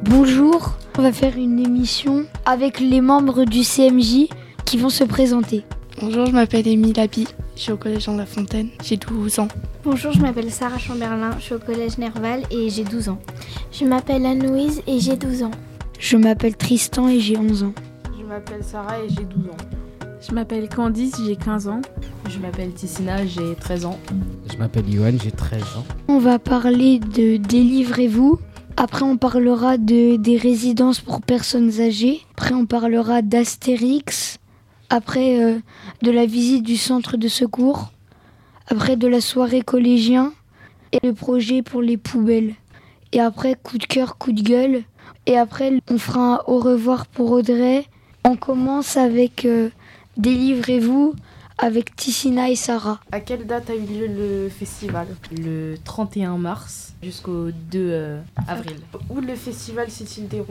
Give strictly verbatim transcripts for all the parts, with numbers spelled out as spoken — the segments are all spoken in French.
Bonjour, on va faire une émission avec les membres du C M J qui vont se présenter. Bonjour, je m'appelle Émile Labi, je suis au collège Jean Lafontaine, j'ai douze ans. Bonjour, je m'appelle Sarah Chamberlain, je suis au collège Nerval et j'ai douze ans. Je m'appelle Anne-Louise et j'ai douze ans. Je m'appelle Tristan et j'ai onze ans. Je m'appelle Sarah et j'ai douze ans. Je m'appelle Candice, j'ai quinze ans. Je m'appelle Tissina, j'ai treize ans. Je m'appelle Yohan, j'ai treize ans. On va parler de Délivrez-vous. Après, on parlera de, des résidences pour personnes âgées. Après, on parlera d'Astérix. Après, euh, de la visite du centre de secours. Après, de la soirée collégien. Et le projet pour les poubelles. Et après, coup de cœur, coup de gueule. Et après, on fera un au revoir pour Audrey. On commence avec euh, Délivrez-vous avec Tissina et Sarah. À quelle date a eu lieu le festival ? Le trente et un mars jusqu'au deux euh, avril. Où le festival s'est-il déroulé ?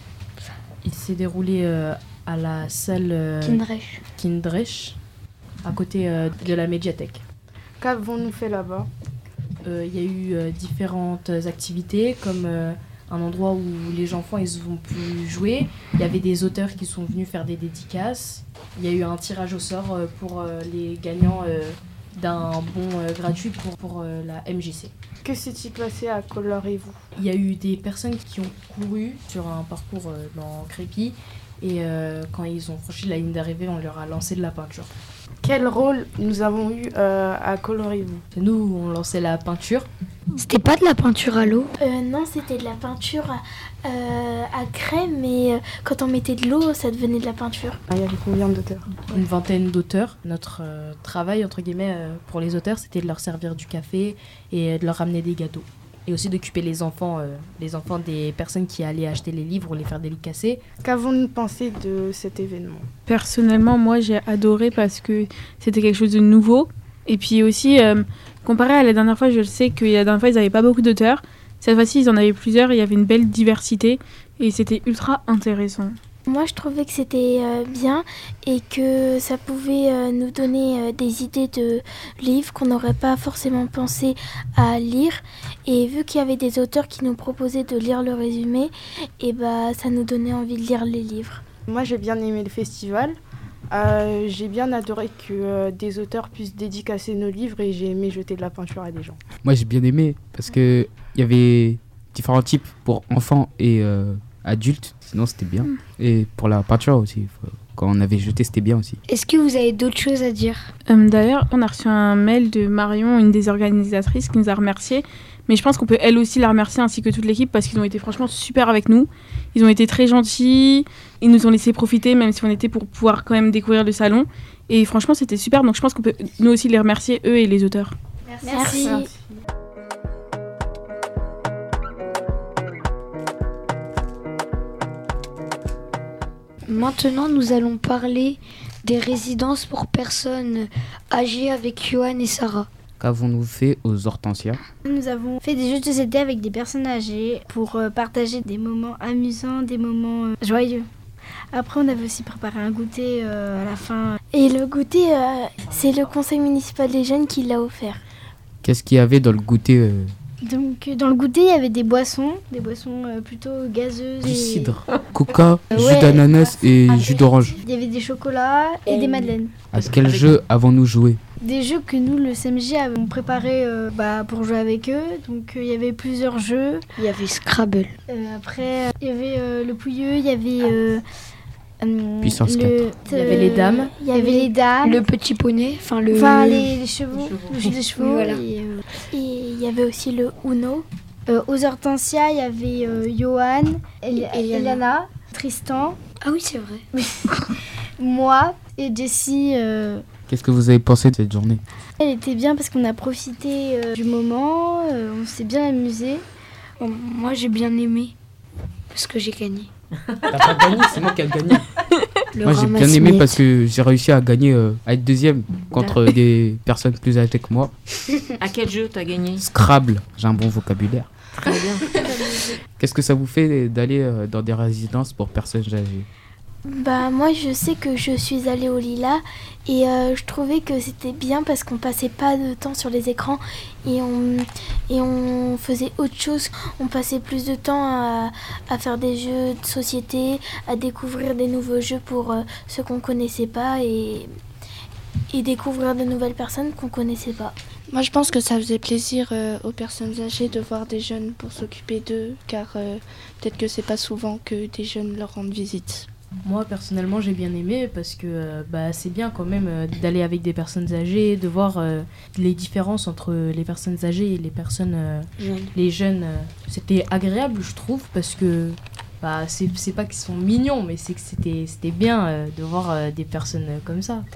Il s'est déroulé euh, à la salle euh, Kindreich. Kindreich, à côté euh, de la médiathèque. Qu'avons-nous fait là-bas ? Il euh, y a eu euh, différentes activités, comme euh, un endroit où les enfants ils ont pu jouer. Il y avait des auteurs qui sont venus faire des dédicaces. Il y a eu un tirage au sort euh, pour euh, les gagnants euh, d'un bon euh, gratuit pour, pour euh, la M J C. Que s'est-il passé à Colorez-vous ? Il y a eu des personnes qui ont couru sur un parcours euh, dans Crépy et euh, quand ils ont franchi la ligne d'arrivée, on leur a lancé de la peinture. Quel rôle nous avons eu euh, à Colorez-vous ? Nous, on lançait la peinture. C'était pas de la peinture à l'eau ? euh, Non, c'était de la peinture à, euh, à crème, mais euh, quand on mettait de l'eau, ça devenait de la peinture. Il y avait combien d'auteurs ? Une vingtaine d'auteurs. Notre euh, travail, entre guillemets, euh, pour les auteurs, c'était de leur servir du café et de leur ramener des gâteaux. Et aussi d'occuper les enfants, euh, les enfants des personnes qui allaient acheter les livres ou les faire dédicacer. Qu'avons-nous pensé de cet événement ? Personnellement, moi, j'ai adoré parce que c'était quelque chose de nouveau. Et puis aussi, euh, comparé à la dernière fois, je sais que la dernière fois, ils n'avaient pas beaucoup d'auteurs. Cette fois-ci, ils en avaient plusieurs et il y avait une belle diversité. Et c'était ultra intéressant. Moi, je trouvais que c'était euh, bien et que ça pouvait euh, nous donner euh, des idées de livres qu'on n'aurait pas forcément pensé à lire. Et vu qu'il y avait des auteurs qui nous proposaient de lire le résumé, et bah, ça nous donnait envie de lire les livres. Moi, j'ai bien aimé le festival. Euh, j'ai bien adoré que euh, des auteurs puissent dédicacer nos livres et j'ai aimé jeter de la peinture à des gens. Moi, j'ai bien aimé parce qu'il y avait différents types pour enfants et euh, adultes. Sinon, c'était bien. Et pour la peinture aussi, quand on avait jeté, c'était bien aussi. Est-ce que vous avez d'autres choses à dire ? Euh, d'ailleurs, on a reçu un mail de Marion, une des organisatrices, qui nous a remerciés. Mais je pense qu'on peut elle aussi la remercier ainsi que toute l'équipe parce qu'ils ont été franchement super avec nous. Ils ont été très gentils, ils nous ont laissé profiter même si on était pour pouvoir quand même découvrir le salon. Et franchement c'était super, donc je pense qu'on peut nous aussi les remercier, eux et les auteurs. Merci. Merci. Merci. Maintenant nous allons parler des résidences pour personnes âgées avec Yohan et Sarah. Qu'avons-nous fait aux Hortensias ? Nous avons fait des jeux de société avec des personnes âgées pour euh, partager des moments amusants, des moments euh, joyeux. Après, on avait aussi préparé un goûter euh, à la fin. Et le goûter, euh, c'est le conseil municipal des jeunes qui l'a offert. Qu'est-ce qu'il y avait dans le goûter euh... Donc, dans le goûter, il y avait des boissons, des boissons euh, plutôt gazeuses. Du et... cidre, coca, ouais, jus d'ananas et avec... jus d'orange. Il y avait des chocolats et, et des madeleines. À quel jeu avons-nous joué ? Des jeux que nous, le C M J, avons préparés euh, bah, pour jouer avec eux. Donc il euh, y avait plusieurs jeux. Il y avait Scrabble. Euh, après, il euh, y avait euh, le pouilleux, il y avait... Euh, euh, Puissance le, quatre. Il y avait les dames. Il y avait les dames. Le petit poney. Enfin, le... enfin les, les chevaux. Le jeu des chevaux. Voilà. Et euh, il y avait aussi le Uno. Euh, aux Hortensias, il y avait euh, Yohan, El- Eliana, Tristan. Ah oui, c'est vrai. Moi et Jessie. Euh, Qu'est-ce que vous avez pensé de cette journée ? Elle était bien parce qu'on a profité euh, du moment, euh, on s'est bien amusé. Bon, moi, j'ai bien aimé parce que j'ai gagné. T'as pas gagné, c'est moi qui ai gagné. Le Moi, j'ai bien aimé parce que j'ai réussi à gagner, euh, à être deuxième contre des personnes plus âgées que moi. À quel jeu t'as gagné ? Scrabble, j'ai un bon vocabulaire. Très bien. Qu'est-ce que ça vous fait d'aller euh, dans des résidences pour personnes âgées ? Bah moi je sais que je suis allée au Lila et euh, je trouvais que c'était bien parce qu'on passait pas de temps sur les écrans et on, et on faisait autre chose. On passait plus de temps à, à faire des jeux de société, à découvrir des nouveaux jeux pour euh, ceux qu'on connaissait pas et, et découvrir de nouvelles personnes qu'on connaissait pas. Moi, je pense que ça faisait plaisir euh, aux personnes âgées de voir des jeunes pour s'occuper d'eux, car euh, peut-être que c'est pas souvent que des jeunes leur rendent visite. Moi, personnellement, j'ai bien aimé parce que euh, bah, c'est bien quand même euh, d'aller avec des personnes âgées, de voir euh, les différences entre les personnes âgées et les personnes, euh, Jeunes. les jeunes. euh, C'était agréable, je trouve, parce que bah, c'est, c'est pas qu'ils sont mignons, mais c'est que c'était, c'était bien euh, de voir euh, des personnes euh, comme ça.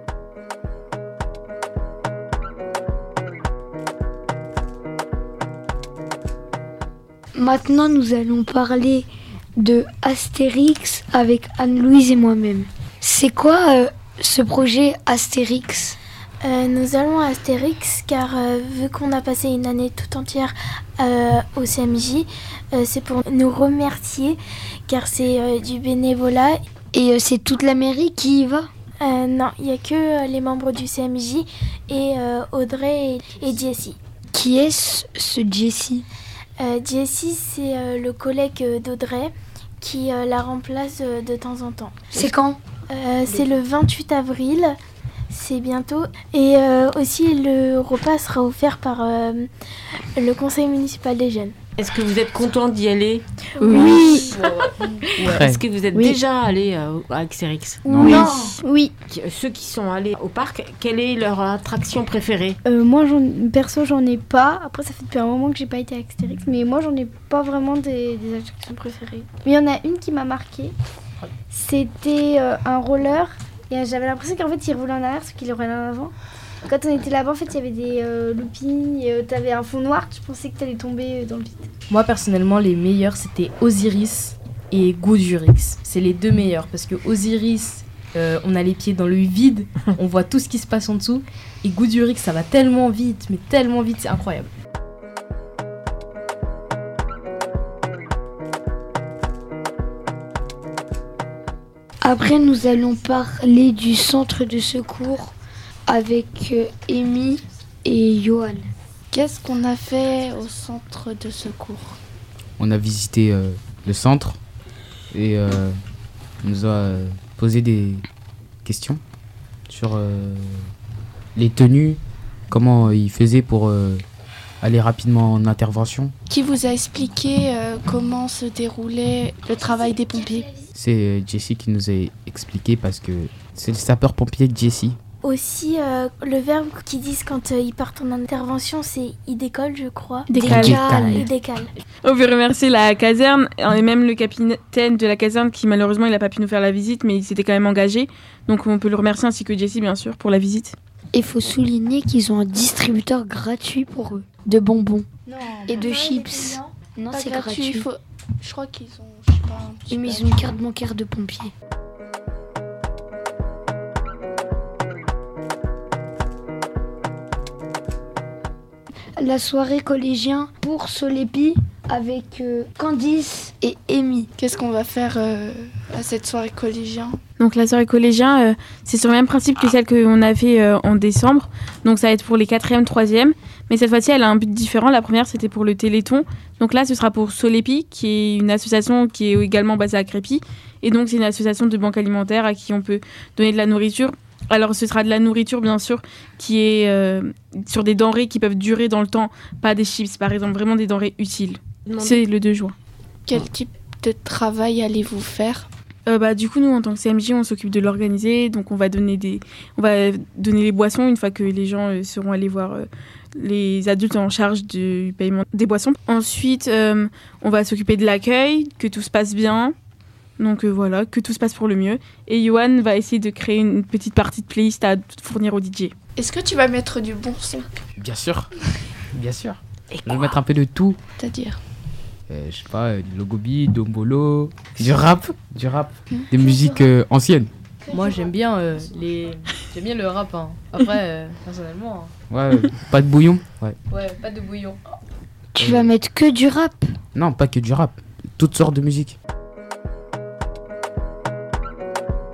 Maintenant, nous allons parler de Astérix avec Anne-Louise et moi-même. C'est quoi euh, ce projet Astérix ? Euh, nous allons à Astérix car euh, vu qu'on a passé une année tout entière euh, au C M J, euh, c'est pour nous remercier car c'est euh, du bénévolat. Et euh, c'est toute la mairie qui y va ? Euh, non, il n'y a que euh, les membres du C M J et euh, Audrey et, et Jessie. Qui est ce, ce Jessie ? Euh, Jessie, c'est euh, le collègue d'Audrey qui euh, la remplace euh, de temps en temps. C'est quand ? euh, C'est le vingt-huit avril, c'est bientôt. Et euh, aussi, le repas sera offert par euh, le conseil municipal des jeunes. Est-ce que vous êtes content d'y aller ? Oui. Très. Est-ce que vous êtes Oui. déjà allé euh, à Astérix ? Oui. Oui. Qui- Ceux qui sont allés au parc, quelle est leur attraction préférée ? Euh, moi, j'en, perso, j'en ai pas. Après, ça fait depuis un moment que j'ai pas été à Astérix, mais moi, j'en ai pas vraiment des, des attractions préférées. Mais il y en a une qui m'a marquée. C'était euh, un roller. Et j'avais l'impression qu'en fait, il roulait en arrière, ce qu'il roulait en avant. Quand on était là-bas, en fait, il y avait des euh, loopings. Et, euh, t'avais un fond noir. Je pensais que t'allais tomber euh, dans le vide. Moi, personnellement, les meilleurs, c'était Osiris et Goudurix. C'est les deux meilleurs parce que Osiris, euh, on a les pieds dans le vide, on voit tout ce qui se passe en dessous. Et Goudurix, ça va tellement vite, mais tellement vite, c'est incroyable. Après, nous allons parler du centre de secours avec euh, Amy et Johan. Qu'est-ce qu'on a fait au centre de secours ? On a visité euh, le centre et euh, on nous a euh, posé des questions sur euh, les tenues, comment ils faisaient pour euh, aller rapidement en intervention. Qui vous a expliqué euh, comment se déroulait le travail des pompiers ? C'est euh, Jessie qui nous a expliqué parce que c'est le sapeur-pompier Jessie. Aussi, euh, le verbe qu'ils disent quand euh, ils partent en intervention, c'est « ils décollent », je crois. Décale. Décale. Ils décalent. On veut remercier la caserne et même le capitaine de la caserne qui malheureusement il n'a pas pu nous faire la visite mais il s'était quand même engagé. Donc on peut le remercier ainsi que Jessie bien sûr pour la visite. Il faut souligner qu'ils ont un distributeur gratuit pour eux, de bonbons Non, et de chips. Non, pas c'est gratuit. gratuit. il faut- Je crois qu'ils ont, je sais pas, un petit Oui, mais peu- ils ont une carte bancaire de pompier. La soirée collégien pour Solépi avec euh, Candice et Amy. Qu'est-ce qu'on va faire euh, à cette soirée collégien ? Donc la soirée collégien, euh, c'est sur le même principe que celle qu'on a fait euh, en décembre. Donc ça va être pour les quatrième, troisième. Mais cette fois-ci, elle a un but différent. La première, c'était pour le Téléthon. Donc là, ce sera pour Solépi, qui est une association qui est également basée à Crépy. Et donc c'est une association de banque alimentaire à qui on peut donner de la nourriture. Alors ce sera de la nourriture, bien sûr, qui est euh, sur des denrées qui peuvent durer dans le temps. Pas des chips, par exemple, vraiment des denrées utiles. C'est le deux juin. Quel type de travail allez-vous faire ? Euh, bah, du coup, nous, en tant que C M J, on s'occupe de l'organiser. Donc, on va donner, des... on va donner les boissons une fois que les gens euh, seront allés voir euh, les adultes en charge du paiement des boissons. Ensuite, euh, on va s'occuper de l'accueil, que tout se passe bien. Donc, euh, voilà, que tout se passe pour le mieux. Et Johan va essayer de créer une petite partie de playlist à fournir au D J. Est-ce que tu vas mettre du bon son ? Bien sûr, bien sûr. Et Je vais mettre un peu de tout. C'est-à-dire ? Euh, je sais pas, euh, du logobi, dombolo, du rap, du rap, des musiques euh, anciennes. Moi, j'aime bien euh, les, j'aime bien le rap. Hein. Après, euh, personnellement, Ouais, euh, pas de bouillon. Ouais. hein. Ouais, pas de bouillon. Tu vas mettre que du rap. Non, pas que du rap. Toutes sortes de musique.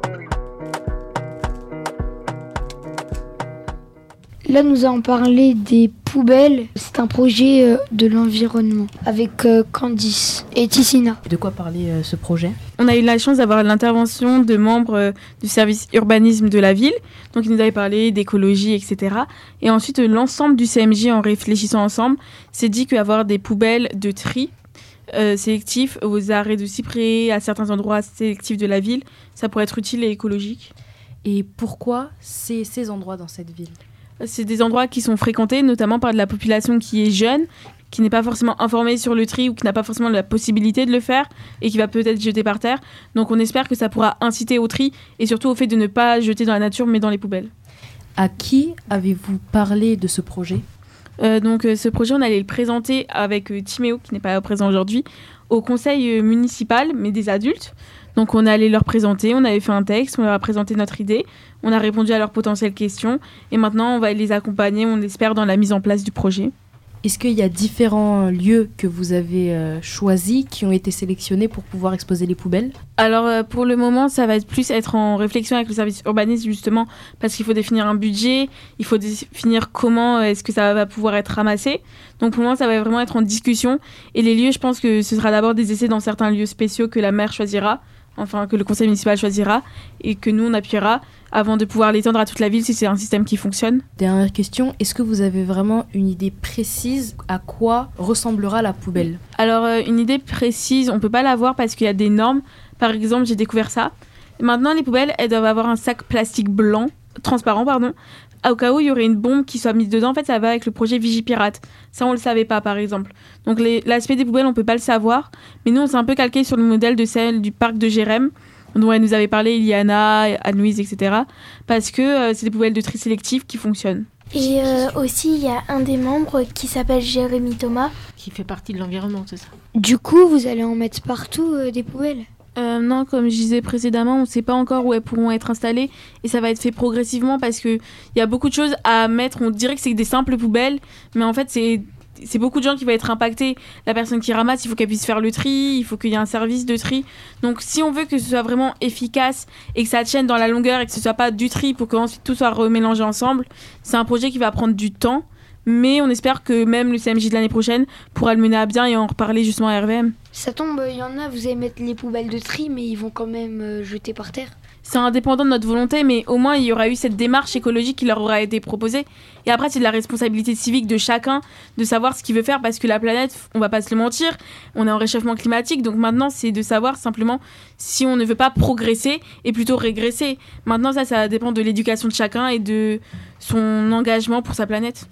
Là, nous allons parler des poubelles. C'est un projet euh, de l'environnement avec euh, Candice et Tissina. De quoi parlait euh, ce projet ? On a eu la chance d'avoir l'intervention de membres euh, du service urbanisme de la ville. Donc, ils nous avaient parlé d'écologie, et cetera. Et ensuite, euh, l'ensemble du C M J, en réfléchissant ensemble, s'est dit qu'avoir des poubelles de tri euh, sélectifs aux arrêts de cyprès, à certains endroits sélectifs de la ville, ça pourrait être utile et écologique. Et pourquoi c'est ces endroits dans cette ville ? C'est des endroits qui sont fréquentés, notamment par de la population qui est jeune, qui n'est pas forcément informée sur le tri ou qui n'a pas forcément la possibilité de le faire et qui va peut-être jeter par terre. Donc on espère que ça pourra inciter au tri et surtout au fait de ne pas jeter dans la nature mais dans les poubelles. À qui avez-vous parlé de ce projet ? euh, Donc euh, ce projet, on allait le présenter avec euh, Timéo, qui n'est pas présent aujourd'hui, au conseil euh, municipal, mais des adultes. Donc on allait leur présenter, on avait fait un texte, on leur a présenté notre idée, on a répondu à leurs potentielles questions et maintenant on va les accompagner, on espère, dans la mise en place du projet. Est-ce qu'il y a différents lieux que vous avez euh, choisis qui ont été sélectionnés pour pouvoir exposer les poubelles ? Alors euh, pour le moment, ça va être plus être en réflexion avec le service urbanisme justement parce qu'il faut définir un budget, il faut définir comment est-ce que ça va pouvoir être ramassé. Donc pour le moment, ça va vraiment être en discussion et les lieux, je pense que ce sera d'abord des essais dans certains lieux spéciaux que la maire choisira. Enfin, que le conseil municipal choisira et que nous, on appuiera avant de pouvoir l'étendre à toute la ville si c'est un système qui fonctionne. Dernière question, est-ce que vous avez vraiment une idée précise à quoi ressemblera la poubelle ? Alors, euh, une idée précise, on ne peut pas l'avoir parce qu'il y a des normes. Par exemple, j'ai découvert ça. Maintenant, les poubelles, elles doivent avoir un sac plastique blanc, transparent, pardon, au cas où il y aurait une bombe qui soit mise dedans. En fait, ça va avec le projet Vigipirate. Ça, on ne le savait pas, par exemple. Donc, les, l'aspect des poubelles, on ne peut pas le savoir. Mais nous, on s'est un peu calqué sur le modèle de celle du parc de Jérém, dont elle nous avait parlé, Iliana, Anne-Louise, et cetera. Parce que euh, c'est des poubelles de tri sélectif qui fonctionnent. Et euh, aussi, il y a un des membres qui s'appelle Jérémy Thomas. Qui fait partie de l'environnement, c'est ça ? Du coup, vous allez en mettre partout euh, des poubelles ? Euh, non, comme je disais précédemment, on ne sait pas encore où elles pourront être installées et ça va être fait progressivement parce qu'il y a beaucoup de choses à mettre. On dirait que c'est des simples poubelles, mais en fait, c'est, c'est beaucoup de gens qui vont être impactés. La personne qui ramasse, il faut qu'elle puisse faire le tri, il faut qu'il y ait un service de tri. Donc, si on veut que ce soit vraiment efficace et que ça tienne dans la longueur et que ce ne soit pas du tri pour qu'ensuite tout soit remélangé ensemble, c'est un projet qui va prendre du temps. Mais on espère que même le C M J de l'année prochaine pourra le mener à bien et en reparler justement à R V M. Ça tombe, il y en a, vous allez mettre les poubelles de tri, mais ils vont quand même euh, jeter par terre. C'est indépendant de notre volonté, mais au moins il y aura eu cette démarche écologique qui leur aura été proposée. Et après, c'est de la responsabilité civique de chacun de savoir ce qu'il veut faire parce que la planète, on va pas se le mentir, on est en réchauffement climatique. Donc maintenant, c'est de savoir simplement si on ne veut pas progresser et plutôt régresser. Maintenant, ça, ça dépend de l'éducation de chacun et de son engagement pour sa planète.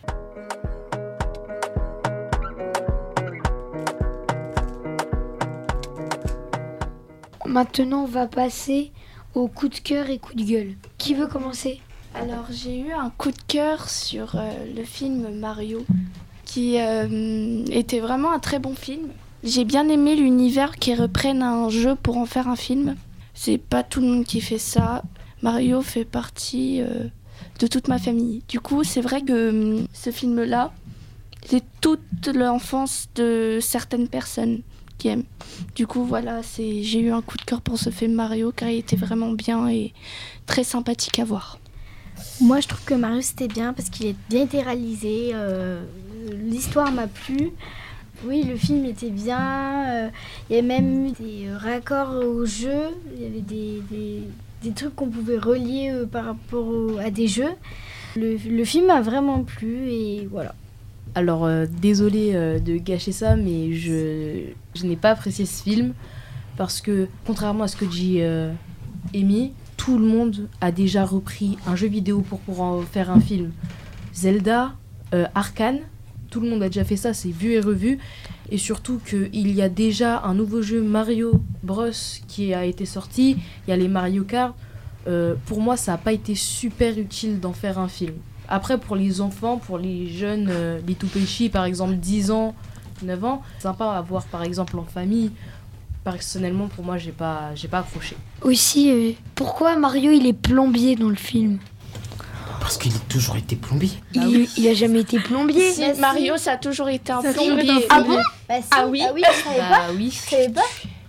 Maintenant, on va passer au coup de cœur et coup de gueule. Qui veut commencer ? Alors, j'ai eu un coup de cœur sur euh, le film Mario, qui euh, était vraiment un très bon film. J'ai bien aimé l'univers qu'ils reprennent un jeu pour en faire un film. C'est pas tout le monde qui fait ça. Mario fait partie euh, de toute ma famille. Du coup, c'est vrai que euh, ce film-là, c'est toute l'enfance de certaines personnes qui aiment. Du coup, voilà, c'est, j'ai eu un coup de cœur pour ce film Mario car il était vraiment bien et très sympathique à voir. Moi, je trouve que Mario, c'était bien parce qu'il est bien été réalisé. Euh, l'histoire m'a plu. Oui, le film était bien. Euh, il y a même eu des euh, raccords au jeu. Il y avait des, des, des trucs qu'on pouvait relier euh, par rapport au, à des jeux. Le, le film m'a vraiment plu et voilà. Alors, euh, désolée euh, de gâcher ça, mais je, je n'ai pas apprécié ce film parce que, contrairement à ce que dit euh, Amy, tout le monde a déjà repris un jeu vidéo pour, pour en faire un film. Zelda, euh, Arcane, tout le monde a déjà fait ça, c'est vu et revu. Et surtout qu'il y a déjà un nouveau jeu Mario Bros qui a été sorti, il y a les Mario Kart. Euh, pour moi, ça n'a pas été super utile d'en faire un film. Après, pour les enfants, pour les jeunes, euh, les tout petits, par exemple dix ans, neuf ans, c'est sympa à voir par exemple en famille. Personnellement, pour moi, j'ai pas, j'ai pas accroché. Aussi, euh, pourquoi Mario il est plombier dans le film ? Parce qu'il a toujours été plombier. Bah il, oui. il a jamais été plombier. Si, bah, Mario, si. Ça a toujours été un plombier. Ah bon ? Bah, si. Ah oui, ah oui, je savais bah, pas. Oui. Je savais pas.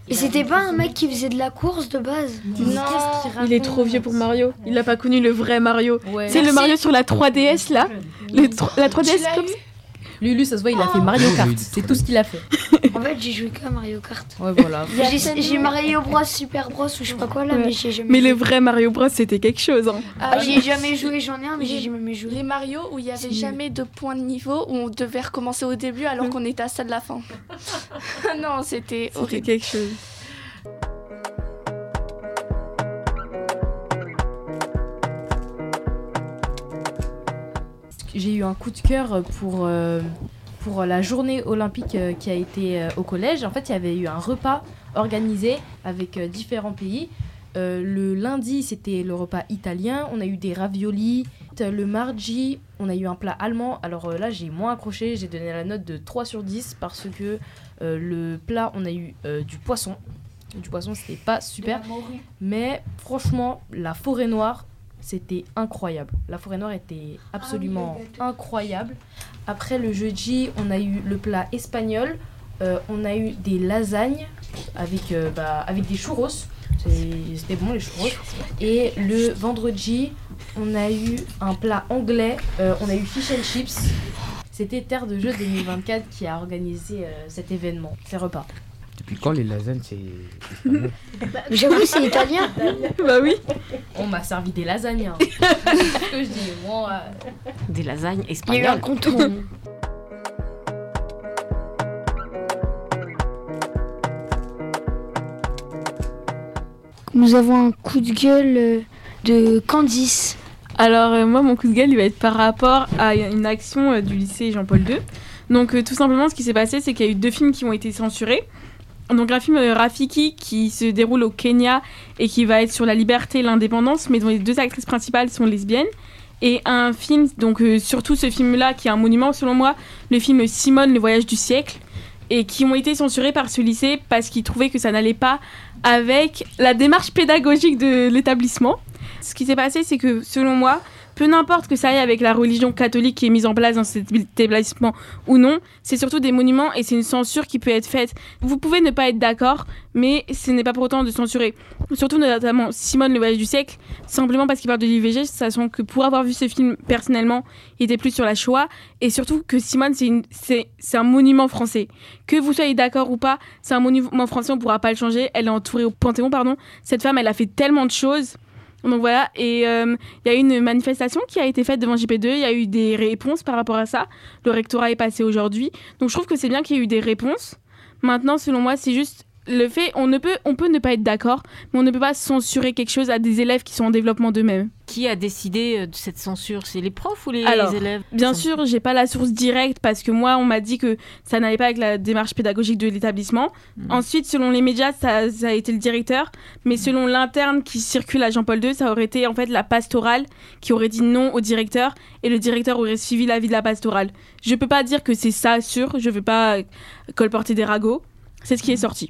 Et c'était pas un mec qui faisait de la course de base? Non, Il est trop vieux pour Mario. Il n'a pas connu le vrai Mario. Ouais. C'est le Mario sur la trois D S là. Le tro- la trois D S Tu l'as comme eu ça. Lulu, ça se voit, il a fait Mario Kart. C'est tout ce qu'il a fait. En fait, j'ai joué qu'à Mario Kart. Ouais, voilà. J'ai j'ai Mario Bros, Super Bros ou je sais pas quoi là, Ouais. mais j'ai jamais Mais joué. le vrai Mario Bros c'était quelque chose. Hein. Ah, j'y ai jamais joué, j'en ai un, mais j'ai jamais joué. Les Mario où il n'y avait C'est jamais de point de niveau, où on devait recommencer au début alors qu'on était à ça de la fin. Non, c'était C'était horrible. quelque chose. J'ai eu un coup de cœur pour, euh, pour la journée olympique euh, qui a été euh, au collège. En fait, il y avait eu un repas organisé avec euh, différents pays. Euh, le lundi, c'était le repas italien. On a eu des raviolis. Le mardi, on a eu un plat allemand. Alors euh, là, j'ai moins accroché. J'ai donné la note de trois sur dix parce que euh, le plat, on a eu euh, du poisson. Du poisson, c'était pas super. Mais franchement, la forêt noire, c'était incroyable. La forêt noire était absolument incroyable. Après le jeudi, on a eu le plat espagnol. Euh, on a eu des lasagnes avec, euh, bah, avec des churros. C'est- C'était bon les churros. Et le vendredi, on a eu un plat anglais. Euh, on a eu fish and chips. C'était Terre de Jeux deux mille vingt-quatre qui a organisé euh, cet événement, ces repas. Depuis quand les lasagnes, c'est espagnol? J'avoue, c'est italien. Bah oui. On m'a servi des lasagnes. Hein. C'est ce que je dis. Moi, euh, Des lasagnes Il y a eu un espagnoles. contour. Nous avons un coup de gueule euh, de Candice. Alors euh, moi mon coup de gueule il va être par rapport à une action euh, du lycée Jean-Paul deux. Donc euh, tout simplement ce qui s'est passé c'est qu'il y a eu deux films qui ont été censurés. Donc un film euh, Rafiki qui se déroule au Kenya et qui va être sur la liberté et l'indépendance mais dont les deux actrices principales sont lesbiennes. Et un film, donc euh, surtout ce film-là qui est un monument selon moi, le film Simone, le voyage du siècle, et qui ont été censurés par ce lycée parce qu'ils trouvaient que ça n'allait pas avec la démarche pédagogique de l'établissement. Ce qui s'est passé, c'est que selon moi, peu importe que ça aille avec la religion catholique qui est mise en place dans cet établissement ou non, c'est surtout des monuments et c'est une censure qui peut être faite. Vous pouvez ne pas être d'accord, mais ce n'est pas pour autant de censurer. Surtout notamment Simone, le voyage du siècle, simplement parce qu'il parle de l'I V G, sachant que pour avoir vu ce film personnellement, il était plus sur la Shoah, et surtout que Simone, c'est, une, c'est, c'est un monument français. Que vous soyez d'accord ou pas, c'est un monument français, on ne pourra pas le changer. Elle est entourée au Panthéon, pardon. Cette femme, elle a fait tellement de choses. Donc voilà, et il euh, y a eu une manifestation qui a été faite devant J P deux, il y a eu des réponses par rapport à ça. Le rectorat est passé aujourd'hui, donc je trouve que c'est bien qu'il y ait eu des réponses. Maintenant, selon moi, c'est juste le fait, on, ne peut, on peut ne pas être d'accord, mais on ne peut pas censurer quelque chose à des élèves qui sont en développement d'eux-mêmes. Qui a décidé euh, de cette censure? C'est les profs ou les Alors, élèves? Bien sûr, j'ai pas la source directe parce que moi, on m'a dit que ça n'allait pas avec la démarche pédagogique de l'établissement. Mmh. Ensuite, selon les médias, ça, ça a été le directeur, mais selon l'interne qui circule à Jean-Paul deux, ça aurait été en fait la pastorale qui aurait dit non au directeur et le directeur aurait suivi l'avis de la pastorale. Je peux pas dire que c'est ça sûr, je veux pas colporter des ragots. C'est ce qui est sorti.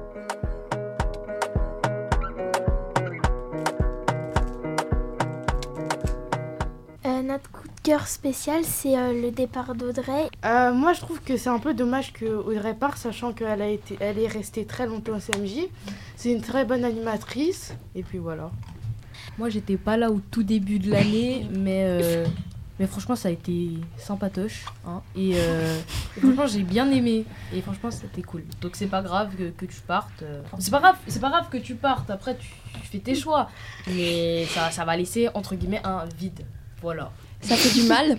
Euh, notre coup de cœur spécial, c'est euh, le départ d'Audrey. Euh, moi, je trouve que c'est un peu dommage que Audrey parte, sachant qu'elle a été, elle est restée très longtemps au C M J. C'est une très bonne animatrice, et puis voilà. moi, j'étais pas là au tout début de l'année, mais, euh, mais franchement, ça a été sympatoche. Hein, et, euh, et franchement, j'ai bien aimé. Et franchement, c'était cool. Donc, c'est pas grave que, que tu partes. euh. C'est pas grave, c'est pas grave que tu partes. Après, tu, tu fais tes choix. Mais ça, ça va laisser, entre guillemets, un vide. Voilà. Ça fait du mal.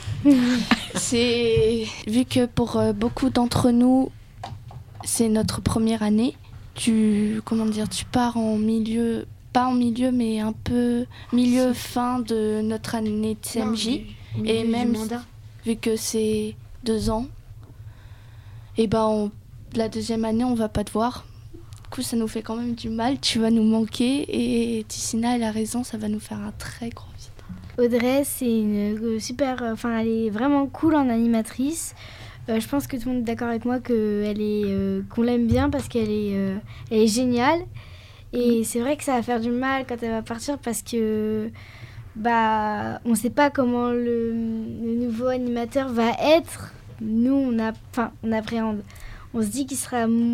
C'est vu que pour euh, beaucoup d'entre nous, c'est notre première année. Tu comment dire, tu pars en milieu, pas en milieu, mais un peu milieu fin de notre année de C M J. Non, Et du même mandat. vu que c'est deux ans, et ben on- la deuxième année on va pas te voir. Du coup ça nous fait quand même du mal. Tu vas nous manquer et Ticina elle a raison, ça va nous faire un très gros vide. Audrey, c'est une euh, super... Enfin, elle est vraiment cool en animatrice. Euh, je pense que tout le monde est d'accord avec moi que elle est, euh, qu'on l'aime bien parce qu'elle est, euh, elle est géniale. Et c'est vrai que ça va faire du mal quand elle va partir parce que bah, on ne sait pas comment le, le nouveau animateur va être. Nous, on, a, enfin, on appréhende. On se dit qu'il sera m-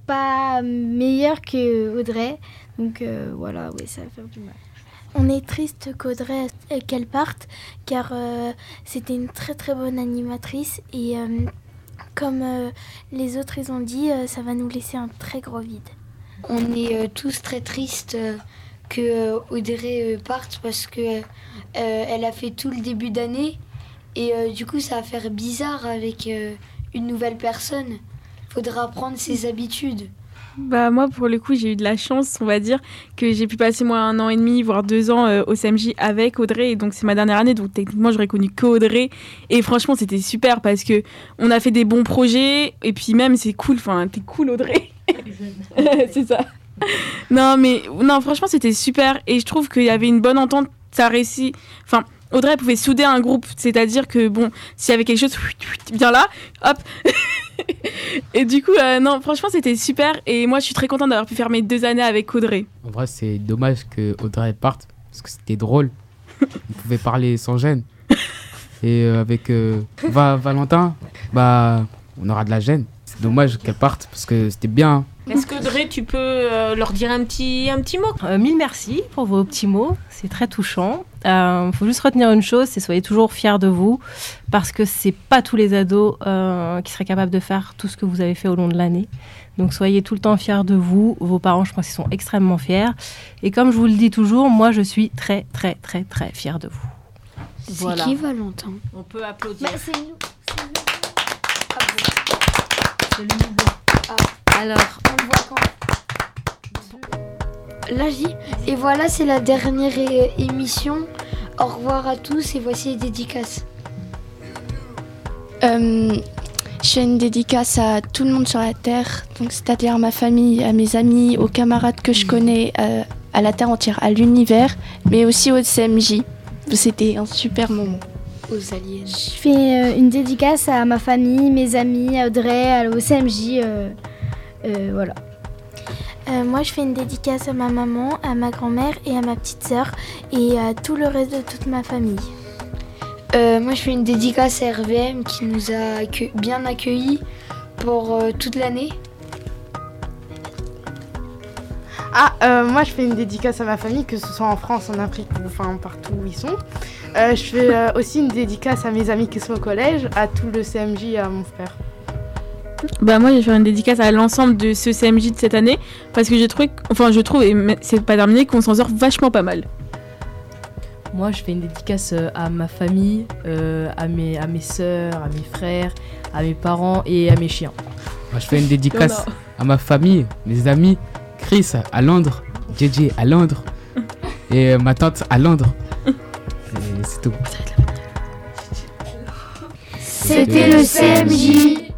pas meilleure que Audrey. Donc euh, voilà, oui, ça va faire du mal. On est triste qu'Audrey euh, qu'elle parte, car euh, c'était une très très bonne animatrice et euh, comme euh, les autres ils ont dit, euh, ça va nous laisser un très gros vide. On est euh, tous très tristes euh, que euh, Audrey euh, parte parce que euh, elle a fait tout le début d'année et euh, du coup ça va faire bizarre avec euh, une nouvelle personne. Faudra apprendre ses habitudes. Bah moi pour le coup j'ai eu de la chance on va dire que j'ai pu passer moi un an et demi voire deux ans euh, au C M J avec Audrey et donc c'est ma dernière année donc techniquement j'aurais connu qu'Audrey et franchement c'était super parce que on a fait des bons projets et puis même c'est cool, enfin t'es cool Audrey. C'est ça. Non mais non franchement c'était super et je trouve qu'il y avait une bonne entente, ça a réussi, enfin Audrey pouvait souder un groupe, c'est-à-dire que bon s'il y avait quelque chose bien là hop. Et du coup euh, non franchement c'était super et moi je suis très contente d'avoir pu faire mes deux années avec Audrey. En vrai c'est dommage que Audrey parte parce que c'était drôle, on pouvait parler sans gêne et euh, avec euh, Va- Valentin bah on aura de la gêne. C'est dommage qu'elle parte parce que c'était bien. Est-ce que Audrey, tu peux euh, leur dire un petit, un petit mot ? Euh, mille merci pour vos petits mots, c'est très touchant. Il euh, faut juste retenir une chose, c'est soyez toujours fiers de vous, parce que c'est pas tous les ados euh, qui seraient capables de faire tout ce que vous avez fait au long de l'année. Donc soyez tout le temps fiers de vous. Vos parents, je pense qu'ils sont extrêmement fiers. Et comme je vous le dis toujours, moi je suis très très très très fière de vous. C'est Voilà. qui Valentin ? On peut applaudir. Bah, c'est nous. C'est le nouveau. Alors, on le voit quand Là, j'y. Et voilà, c'est la dernière é- émission. Au revoir à tous et voici les dédicaces. Euh, je fais une dédicace à tout le monde sur la Terre, donc c'est-à-dire à ma famille, à mes amis, aux camarades que je connais, euh, à la Terre entière, à l'univers, mais aussi au C M J. C'était un super moment. Aux aliens. Je fais euh, une dédicace à ma famille, mes amis, à Audrey, à- au C M J. Euh, euh, voilà. Euh, moi, je fais une dédicace à ma maman, à ma grand-mère et à ma petite sœur et à tout le reste de toute ma famille. Euh, moi, je fais une dédicace à R V M qui nous a accue- bien accueillis pour euh, toute l'année. Ah, euh, moi je fais une dédicace à ma famille, que ce soit en France, en Afrique ou enfin partout où ils sont. Euh, je fais euh, aussi une dédicace à mes amis qui sont au collège, à tout le C M J et à mon frère. Bah moi je vais faire une dédicace à l'ensemble de ce C M J de cette année parce que j'ai trouvé, qu'- enfin je trouve, et mais c'est pas terminé, qu'on s'en sort vachement pas mal. Moi, je fais une dédicace euh, à ma famille, euh, à mes, à mes sœurs, à mes frères, à mes parents et à mes chiens. Moi je fais une dédicace Non, à ma famille, mes amis, Chris à Londres, J J à Londres et euh, ma tante à Londres. Et c'est tout. C'était le C M J.